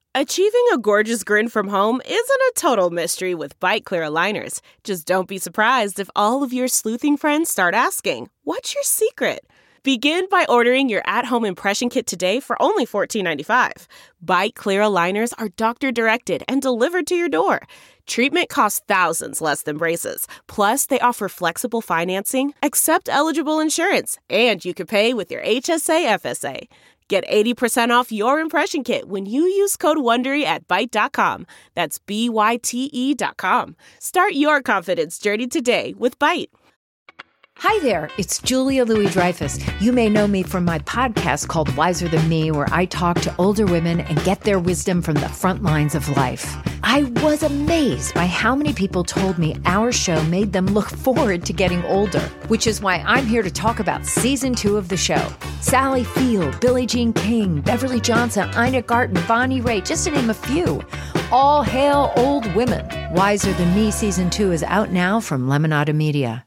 Achieving a gorgeous grin from home isn't a total mystery with Byte Clear aligners. Just don't be surprised if all of your sleuthing friends start asking, "What's your secret?" Begin by ordering your at-home impression kit today for only $14.95. Byte Clear aligners are doctor-directed and delivered to your door. Treatment costs thousands less than braces. Plus, they offer flexible financing, accept eligible insurance, and you can pay with your HSA FSA. Get 80% off your impression kit when you use code WONDERY at Byte.com. That's BYTE.com. Start your confidence journey today with Byte. Hi there, it's Julia Louis-Dreyfus. You may know me from my podcast called Wiser Than Me, where I talk to older women and get their wisdom from the front lines of life. I was amazed by how many people told me our show made them look forward to getting older, which is why I'm here to talk about season 2 of the show. Sally Field, Billie Jean King, Beverly Johnson, Ina Garten, Bonnie Raitt, just to name a few. All hail old women. Wiser Than Me season 2 is out now from Lemonada Media.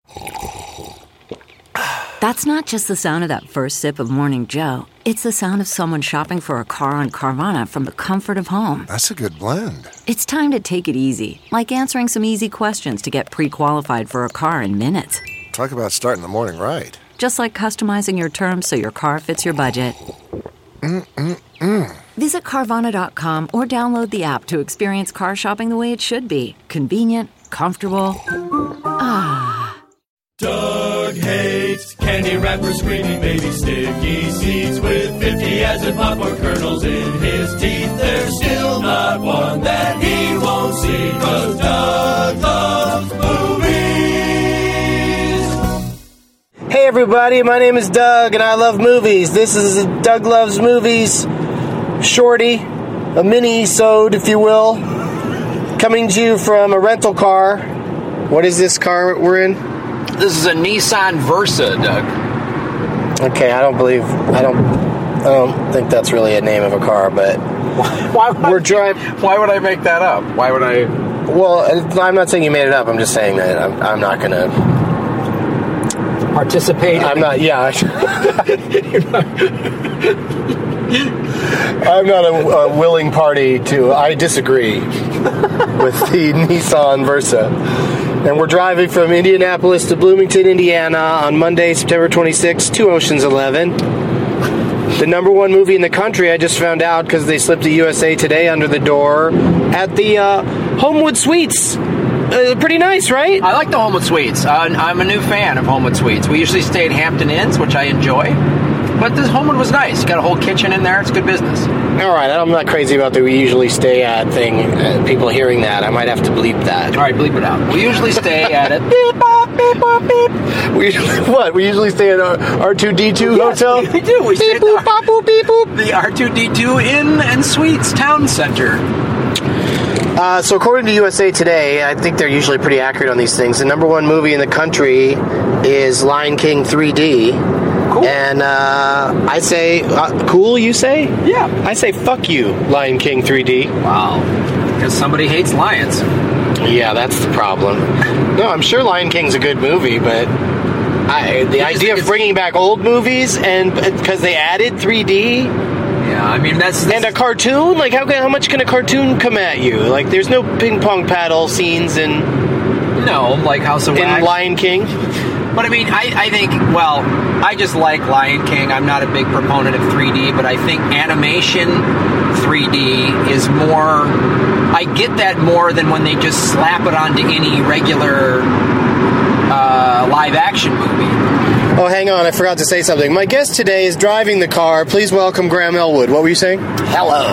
That's not just the sound of that first sip of Morning Joe. It's the sound of someone shopping for a car on Carvana from the comfort of home. That's a good blend. It's time to take it easy, like answering some easy questions to get pre-qualified for a car in minutes. Talk about starting the morning right. Just like customizing your terms so your car fits your budget. Visit Carvana.com or download the app to experience car shopping the way it should be. Convenient, comfortable. Doug hates candy wrappers, screaming baby sticky seeds with 50 as in popcorn kernels in his teeth. There's still not one that he won't see, 'cause Doug loves movies. Hey everybody, my name is Doug and I love movies. This is Doug Loves Movies shorty, a mini-sode if you will, coming to you from a rental car. What is this car we're in? This is a Nissan Versa, Doug. Okay, I don't think that's really a name of a car, but Why would I make that up? Why would I? Well, I'm not saying you made it up. I'm just saying that I'm not going to participate. I'm not. Yeah. I'm not a willing party to. I disagree with the Nissan Versa. And we're driving from Indianapolis to Bloomington, Indiana on Monday, September 26th to Ocean's 11. The number one movie in the country, I just found out because they slipped a USA Today under the door at the Homewood Suites. Pretty nice, right? I like the Homewood Suites. I'm a new fan of Homewood Suites. We usually stay at Hampton Inns, which I enjoy. But this Homewood was nice. You got a whole kitchen in there. It's good business. All right. I'm not crazy about the we usually stay at thing. People hearing that, I might have to bleep that. All right, bleep it out. We usually stay at a beep, bop, beep, bop, beep. We usually stay at R2D2 hotel? We do. We stay at boop, bop, boop, beep, boop. the R2D2 Inn and Suites Town Center. So according to USA Today, I think they're usually pretty accurate on these things. The number one movie in the country is Lion King 3D. Cool. And I say, cool, you say? Yeah. I say, fuck you, Lion King 3D. Wow. Because somebody hates lions. Yeah, that's the problem. No, I'm sure Lion King's a good movie, but the idea of bringing back old movies and because they added 3D... Yeah, I mean, that's... And a cartoon? Like, how much can a cartoon come at you? Like, there's no ping pong paddle scenes in... No, like House of Wax. In Lion King? But I mean, I think, well, I just like Lion King. I'm not a big proponent of 3D, but I think animation 3D is more... I get that more than when they just slap it onto any regular live-action movie. Oh, hang on, I forgot to say something. My guest today is driving the car. Please welcome Graham Elwood. What were you saying? Hello.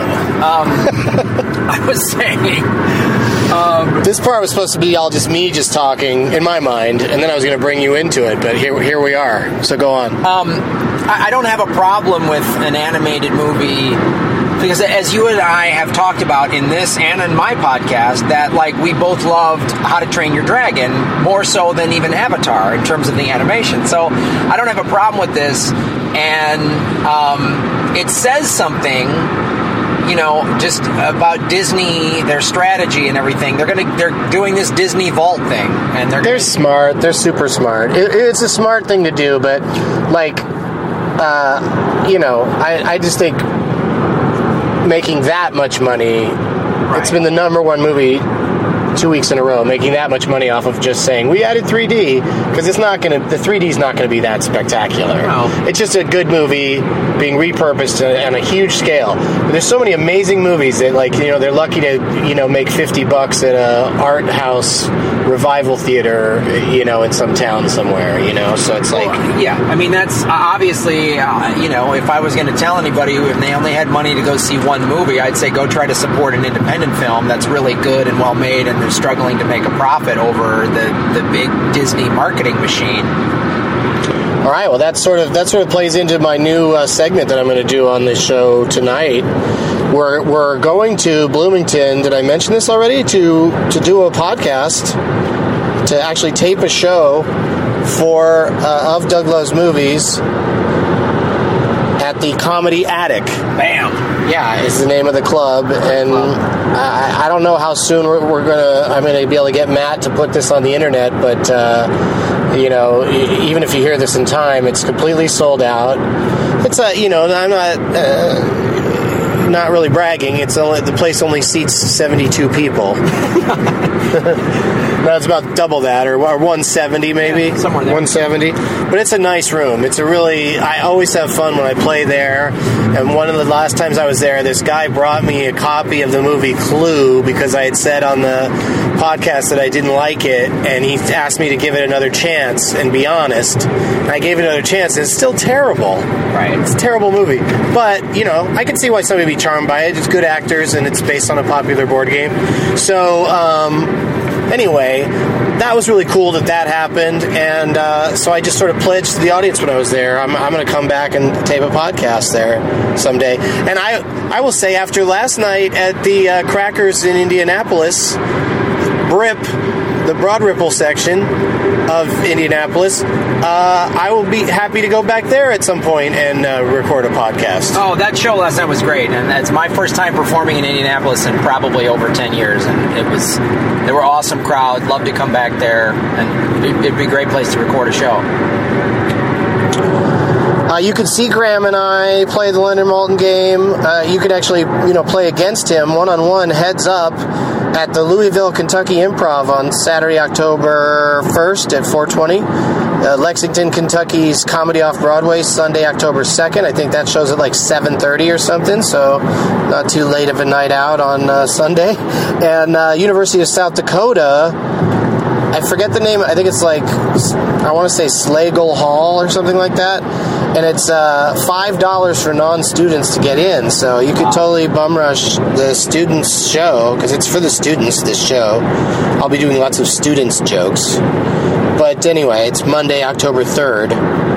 I was saying... this part was supposed to be all just me just talking, in my mind, and then I was going to bring you into it, but here we are. So go on. I don't have a problem with an animated movie, because as you and I have talked about in this and in my podcast, that like we both loved How to Train Your Dragon more so than even Avatar in terms of the animation. So I don't have a problem with this, and it says something, you know, just about Disney, their strategy and everything. They're doing this Disney Vault thing, and they're smart. They're super smart. It's a smart thing to do, but like, you know, I just think making that much money. Right. It's been the number one movie 2 weeks in a row, making that much money off of just saying we added 3D, because the 3D is not going to be that spectacular. No. It's just a good movie being repurposed on a huge scale. But there's so many amazing movies that, like, they're lucky to make $50 at a art house revival theater, in some town somewhere, so it's like... Yeah, I mean, that's obviously, if I was going to tell anybody if they only had money to go see one movie, I'd say go try to support an independent film that's really good and well made and they're struggling to make a profit over the big Disney marketing machine. All right, well, that sort of plays into my new segment that I'm going to do on this show tonight. We're going to Bloomington. Did I mention this already? To do a podcast, to actually tape a show for of Doug Loves Movies at the Comedy Attic. Bam! Yeah, is the name of the club, and I don't know how soon I'm gonna be able to get Matt to put this on the internet, but even if you hear this in time, it's completely sold out. It's I'm not really bragging. The place only seats 72 people. No, it's about double that, or 170 maybe. Yeah, somewhere there. 170. But it's a nice room. I always have fun when I play there. And one of the last times I was there, this guy brought me a copy of the movie Clue because I had said on the podcast that I didn't like it, and he asked me to give it another chance and be honest. And I gave it another chance, and it's still terrible. Right. It's a terrible movie. But, I can see why somebody would be charmed by it. It's good actors, and it's based on a popular board game. So, anyway, that was really cool that happened, and so I just sort of pledged to the audience when I was there, I'm going to come back and tape a podcast there someday. And I will say, after last night at the Crackers in Indianapolis, the Broad Ripple section of Indianapolis, I will be happy to go back there at some point and record a podcast. Oh, that show last night was great, and that's my first time performing in Indianapolis in probably over 10 years, and they were awesome crowd. Love to come back there, and it'd be a great place to record a show. You could see Graham and I play the Leonard Maltin game. You could actually, play against him one-on-one, heads up, at the Louisville, Kentucky Improv on Saturday, October 1st at 4:20. Lexington, Kentucky's Comedy Off-Broadway, Sunday, October 2nd. I think that show's at like 7:30 or something, so not too late of a night out on Sunday. And University of South Dakota, I forget the name. I think it's I want to say Slagle Hall or something like that. And it's $5 for non-students to get in. So you could totally bum rush the students' show, because it's for the students, this show. I'll be doing lots of students' jokes. But anyway, it's Monday, October 3rd.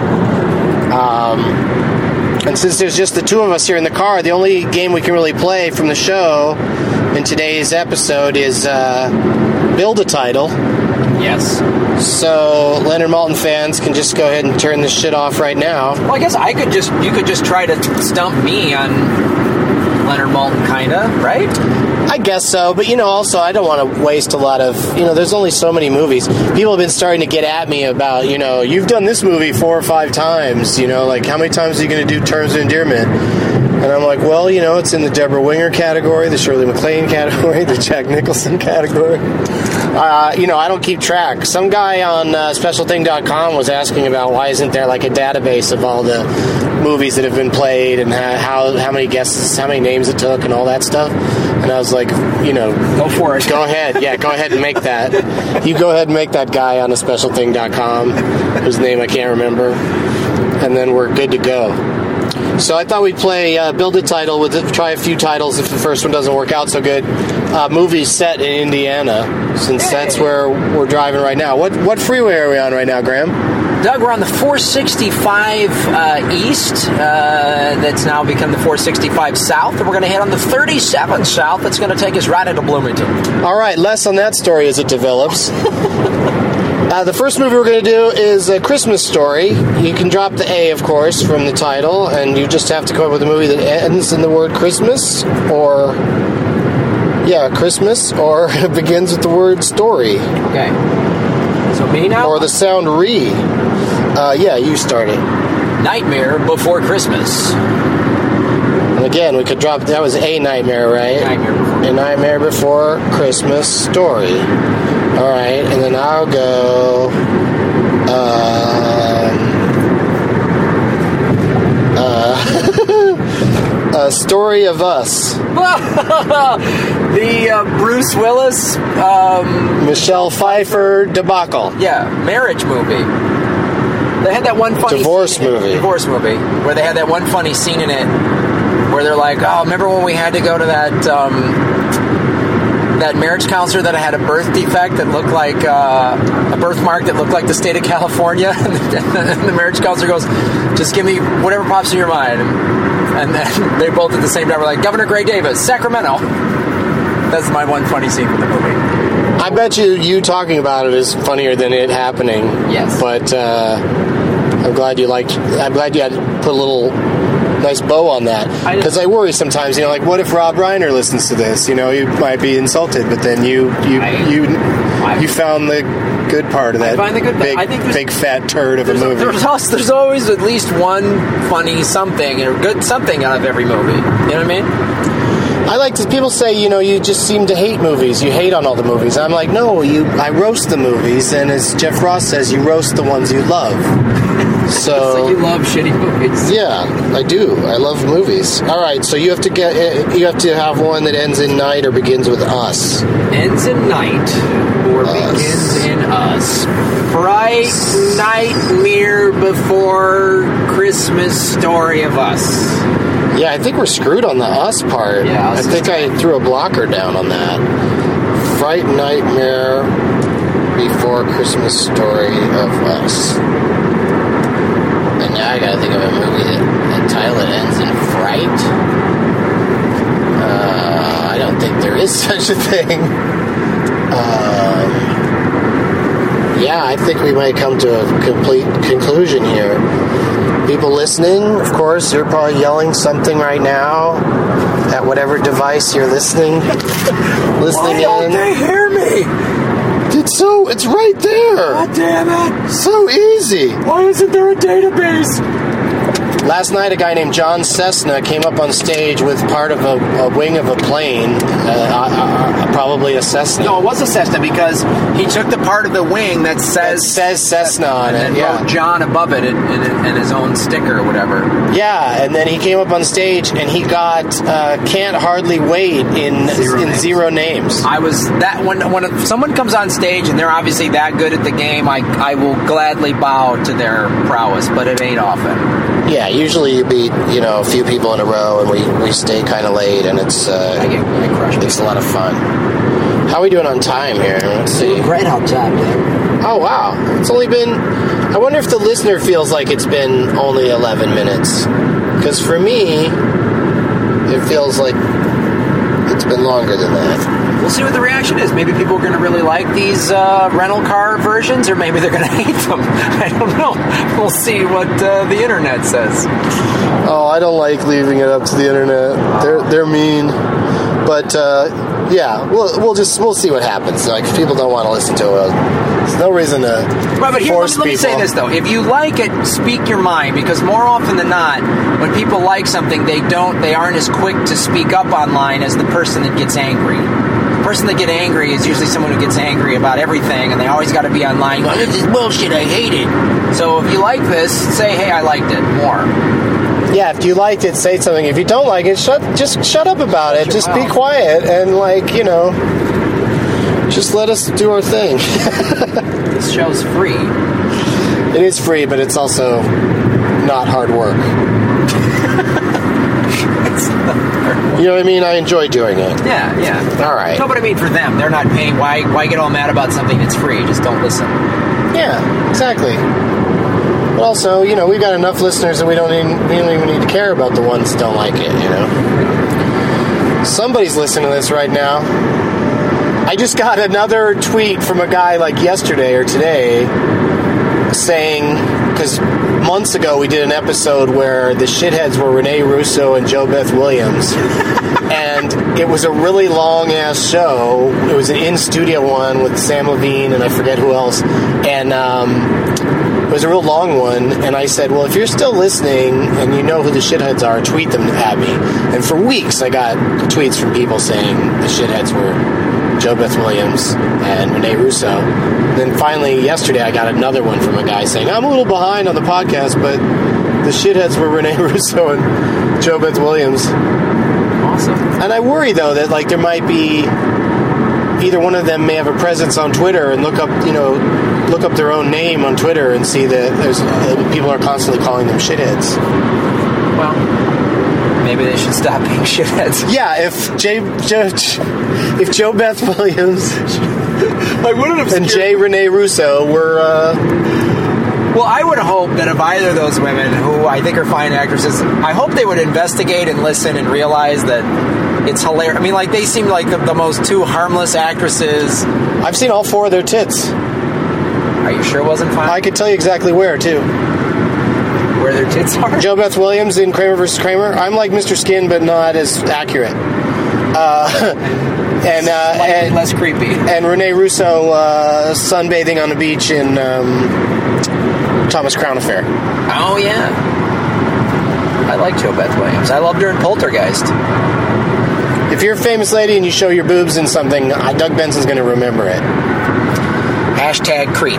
And since there's just the two of us here in the car, the only game we can really play from the show in today's episode is Build a Title. Yes. So Leonard Maltin fans can just go ahead and turn this shit off right now. Well, I guess you could just try to stump me on Leonard Maltin, kinda, right? I guess so, but also I don't want to waste a lot of, there's only so many movies. People have been starting to get at me about, you've done this movie 4 or 5 times, like how many times are you going to do Terms of Endearment? And I'm like, well, it's in the Deborah Winger category, the Shirley MacLaine category, the Jack Nicholson category. I don't keep track. Some guy on SpecialThing.com was asking about why isn't there like a database of all the movies that have been played and how many guesses, how many names it took and all that stuff. And I was like, go for it. Go ahead. Yeah, go ahead and make that. You go ahead and make that guy on SpecialThing.com, whose name I can't remember. And then we're good to go. So I thought we'd play Build a Title, try a few titles if the first one doesn't work out so good. Movies set in Indiana, since that's where we're driving right now. What freeway are we on right now, Graham? Doug, we're on the 465 East. That's now become the 465 South. And we're going to head on the 37 South. That's going to take us right into Bloomington. All right, less on that story as it develops. The first movie we're going to do is A Christmas Story. You can drop the A, of course, from the title, and you just have to come up with a movie that ends in the word Christmas, or... Yeah, Christmas, or begins with the word story. Okay. So me now? Or the sound re. Yeah, you start it. Nightmare Before Christmas. And again, we could drop. That was A Nightmare, right? A Nightmare Before Christmas Story. All right, and then I'll go. A Story of Us. The Bruce Willis, Michelle Pfeiffer debacle. Yeah, marriage movie. They had that one funny divorce movie where they had that one funny scene in it where they're like, oh, remember when we had to go to that that marriage counselor that had a birth defect that looked like a birthmark that looked like the state of California? And the marriage counselor goes, just give me whatever pops in your mind. And then they both at the same time were like, Governor Gray Davis, Sacramento. That's my one funny scene from the movie. I bet you talking about it is funnier than it happening. Yes. But I'm glad you had put a little nice bow on that. Because I worry sometimes, like, what if Rob Reiner listens to this? You might be insulted, but then you found the good part of that. I find the good big fat turd of a movie. There's always at least one funny something or good something out of every movie. You know what I mean? I like to. People say, you just seem to hate movies. You hate on all the movies. I'm like, no, I roast the movies, and as Jeff Ross says, you roast the ones you love. So you love shitty movies. Yeah, I do. I love movies. All right, so you have to have one that ends in night or begins with us. Ends in night or begins in us. Bright Nightmare Before Christmas Story of Us. Yeah, I think we're screwed on the us part. Yeah, I think I threw a blocker down on that. Fright Nightmare Before Christmas Story of Us. And now I gotta think of a movie that title that ends in fright. I don't think there is such a thing. Yeah, I think we might come to a complete conclusion here. People listening, of course, you're probably yelling something right now at whatever device you're listening Why don't they hear me? It's right there. God damn it. So easy. Why isn't there a database? Last night, a guy named John Cessna came up on stage with part of a wing of a plane, probably a Cessna. No, it was a Cessna because he took the part of the wing that says Cessna on it, and wrote John above it and his own sticker or whatever. Yeah, and then he came up on stage and he got Can't Hardly Wait in zero names. I was that when someone comes on stage and they're obviously that good at the game, I will gladly bow to their prowess, but it ain't often. Yeah, usually you beat, a few people in a row, and we stay kind of late, and it's it's a lot of fun. How are we doing on time here? Let's see. Great on time, dude. Oh, wow. It's only been... I wonder if the listener feels like it's been only 11 minutes. Because for me, it feels like it's been longer than that. We'll see what the reaction is. Maybe people are going to really like these rental car versions, or maybe they're going to hate them. I don't know. We'll see what the internet says. Oh, I don't like leaving it up to the internet. They're mean. But yeah, we'll see what happens. Like, if people don't want to listen to it, there's no reason to force people. Let me say this though: if you like it, speak your mind. Because more often than not, when people like something, they aren't as quick to speak up online as the person that gets angry. The person that gets angry is usually someone who gets angry about everything, and they always got to be online going, "This is bullshit. I hate it." So if you like this, say, "Hey, I liked it more." Yeah, if you liked it, say something. If you don't like it, just shut up about it. Just be quiet and, just let us do our thing. This show's free. It is free, but it's also not hard work. You know what I mean? I enjoy doing it. Yeah. All right. No, but I mean for them, they're not paying. Why get all mad about something that's free? Just don't listen. Yeah, exactly. But also, we've got enough listeners that we don't even need to care about the ones that don't like it, Somebody's listening to this right now. I just got another tweet from a guy like yesterday or today saying, because months ago, we did an episode where the shitheads were Renee Russo and Jo Beth Williams. And it was a really long-ass show. It was an in-studio one with Sam Levine and I forget who else. And it was a real long one. And I said, well, if you're still listening and you know who the shitheads are, tweet them at me. And for weeks, I got tweets from people saying the shitheads were Jo Beth Williams and Renee Russo. Then finally, yesterday, I got another one from a guy saying, I'm a little behind on the podcast, but the shitheads were Renee Russo and Jo Beth Williams. Awesome. And I worry, though, that like there might be either one of them may have a presence on Twitter and look up their own name on Twitter and see that there's people are constantly calling them shitheads. Well, maybe they should stop being shitheads. Yeah, if Jo Beth Williams and J. Renee Russo were... Well, I would hope that if either of those women, who I think are fine actresses, I hope they would investigate and listen and realize that it's hilarious. I mean, like, they seem like the most two harmless actresses. I've seen all 4 of their tits. Are you sure it wasn't fine? I could tell you exactly where, too. Where their tits are? Jo Beth Williams in Kramer vs. Kramer. I'm like Mr. Skin, but not as accurate. And less creepy. And Renee Russo sunbathing on the beach in Thomas Crown Affair. Oh, yeah. I like Jo Beth Williams. I loved her in Poltergeist. If you're a famous lady and you show your boobs in something, Doug Benson's going to remember it. Hashtag creep.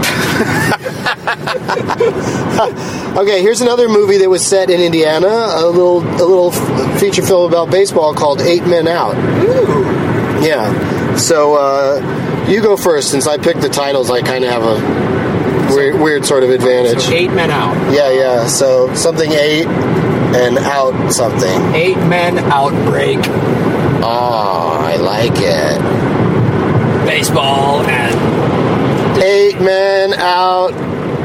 Okay, here's another movie that was set in Indiana, a little feature film about baseball called 8 Men Out. Ooh. Yeah. So you go first, since I picked the titles. I kind of have a weird sort of advantage. So 8 Men Out. Yeah. So something 8 and out something. 8 Men Outbreak. Oh, I like it. Baseball and 8 Men Out.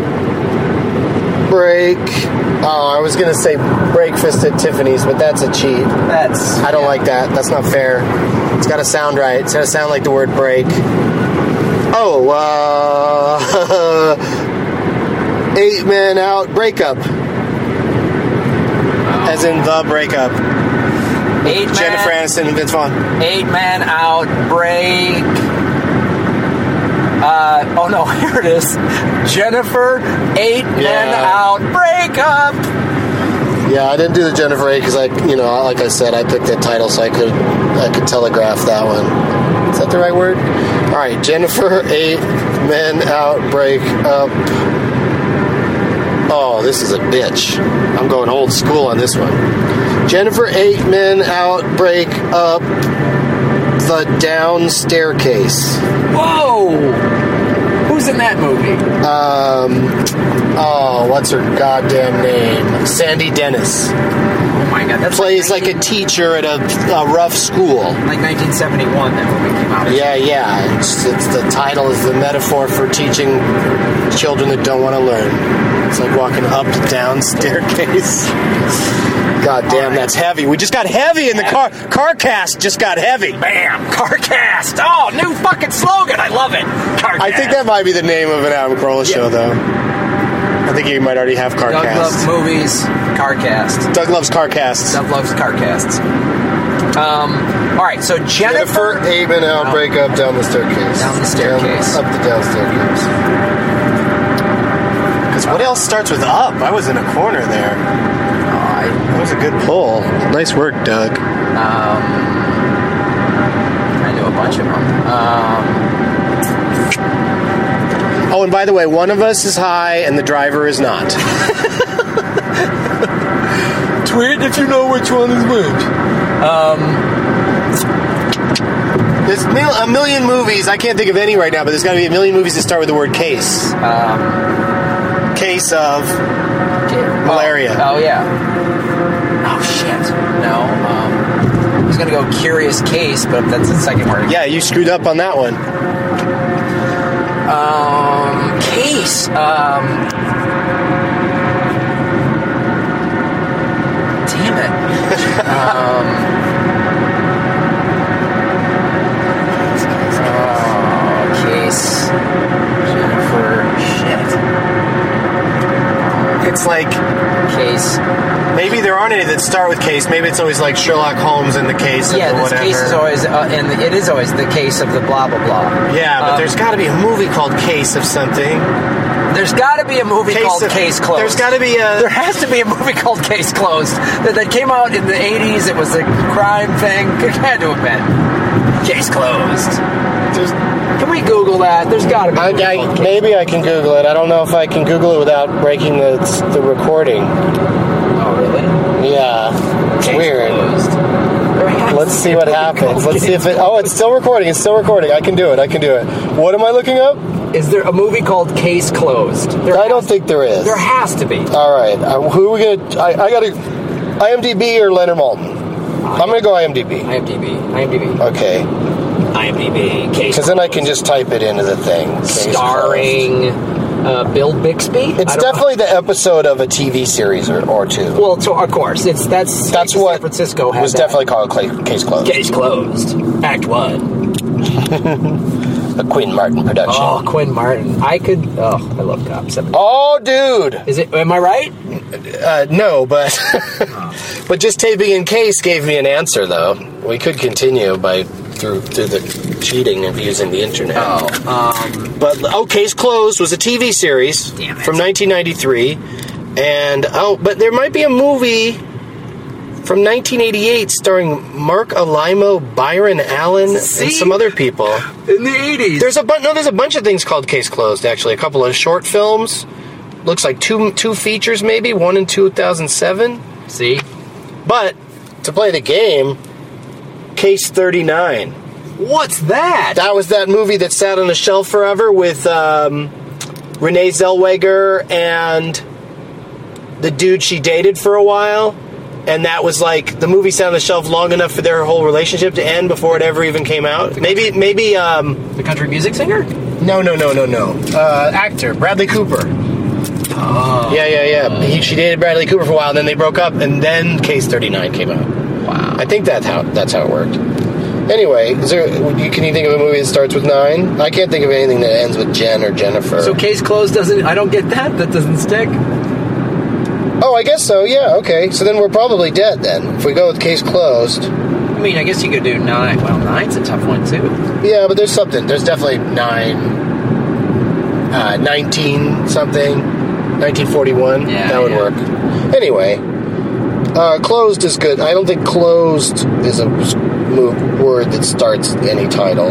Break. Oh, I was going to say Breakfast at Tiffany's, but that's a cheat. I don't like that. That's not fair. It's got to sound right. It's got to sound like the word break. Oh, 8 Men Out Breakup. As in the breakup. Jennifer Aniston and Vince Vaughn. 8 Men Out Break. Oh no, here it is. Jennifer 8 Men Out Breakup. Yeah, I didn't do the Jennifer 8 because like I said, I picked that title so I could telegraph that one. Is that the right word? All right, Jennifer 8 Men Out Breakup. Oh, this is a bitch. I'm going old school on this one. Jennifer 8 Men Out Breakup. The Down Staircase. Whoa! Who's in that movie? What's her goddamn name? Sandy Dennis. Oh my god, that plays like a teacher at a rough school. Like 1971, that movie came out. Yeah. It's the title is the metaphor for teaching children that don't want to learn. It's like walking up and down staircase. God damn, that's heavy. We just got heavy in the car. CarCast just got heavy. Bam! CarCast! Oh, new fucking slogan. I love it. CarCast. I think that might be the name of an Adam Carolla show, though. I think you might already have CarCast. Doug loves movies. CarCast. Doug loves CarCasts. Doug loves CarCasts. All right, so Jennifer 8 Men Out Breakup down the staircase. Down the staircase. Up the down staircase. Because what else starts with up? I was in a corner there. That was a good pull. Nice work, Doug. I knew a bunch of them. Oh, and by the way, one of us is high and the driver is not. Tweet if you know which one is which. There's a million movies. I can't think of any right now, but there's got to be a million movies that start with the word case. Case of malaria. Oh, yeah. Oh, shit. No. I was going to go Curious Case, but that's the second word. Yeah, you screwed up on that one. Case. Damn it. Case. Jennifer. Shit. It's like start with case. Maybe it's always like Sherlock Holmes in the case of the this whatever. case is always, and it is always the case of the blah blah blah. Yeah, but there's got to be a movie called Case of something. There's got to be a movie called Case Closed. There's got to be a... There has to be a movie called Case Closed that came out in the 80s. It was a crime thing. It had to have been. Case Closed. Can we Google that? There's got to be a movie called Case Maybe I can Google it. I don't know if I can Google it without breaking the recording. Oh, really? Yeah. It's weird. Closed. Let's see what happens. Let's see if it... Oh, it's still recording. It's still recording. I can do it. What am I looking up? Is there a movie called Case Closed? I don't think there is. There has to be. All right. Who are we going to... I got to... IMDb or Leonard Maltin? I'm going to go IMDb. IMDb. Okay. IMDb. Case Because then I can just type it into the thing. Case starring Bill Bixby. It's definitely the episode of a TV series or two. Well, so of course, that's what San Francisco was definitely called Case Closed. Case Closed. Act 1. A Quinn Martin production. Oh, Quinn Martin. I love Cop 7. Oh, dude. Am I right? No, but but just taping in Case gave me an answer, though. We could continue through the cheating of using the internet. But Case Closed was a TV series from 1993, and but there might be a movie from 1988 starring Mark Alimo, Byron Allen, and some other people. In the 80s. There's a bunch of things called Case Closed, actually. A couple of short films. Looks like two features, maybe. One in 2007. See? But, to play the game, Case 39. What's that? That was that movie that sat on the shelf forever with Renee Zellweger and the dude she dated for a while. And that was like, the movie sat on the shelf long enough for their whole relationship to end before it ever even came out. Maybe the country music singer? No. Actor, Bradley Cooper. Oh. Yeah. She dated Bradley Cooper for a while, and then they broke up, and then Case 39 came out. Wow. I think that's how it worked. Anyway, can you think of a movie that starts with 9? I can't think of anything that ends with Jen or Jennifer. So Case Closed doesn't... I don't get that. That doesn't stick. Oh, I guess so, yeah, okay. So then we're probably dead, then, if we go with Case Closed. I mean, I guess you could do 9. Well, 9's a tough one, too. Yeah, but there's something. There's definitely 19-something, 1941. Yeah, that would work. Anyway, Closed is good. I don't think Closed is a word that starts any title.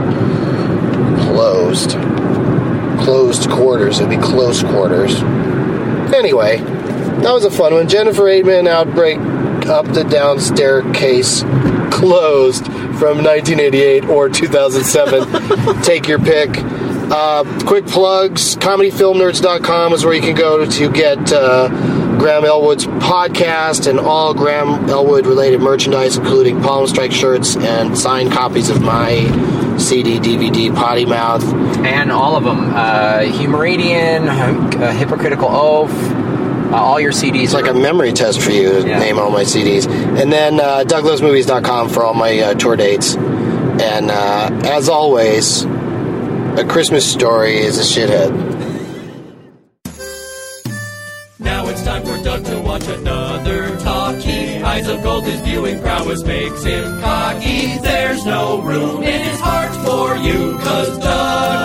Closed. Closed quarters. It'd be close quarters. Anyway, that was a fun one. Jennifer 8-Man Outbreak, Up the Down Staircase, Closed from 1988 or 2007. Take your pick. Quick plugs. ComedyFilmNerds.com is where you can go to get Graham Elwood's podcast and all Graham Elwood related merchandise, including Palm Strike shirts and signed copies of my CD, DVD, Potty Mouth. And all of them. Humoridian, Hypocritical Oath, all your CDs. It's like a memory test for you to name all my CDs. And then DougLovesMovies.com for all my tour dates. And as always, A Christmas Story is a shithead. Now it's time for Doug to watch another talkie. Eyes of Gold, his viewing prowess makes him cocky. There's no room in his heart for you, 'cause Doug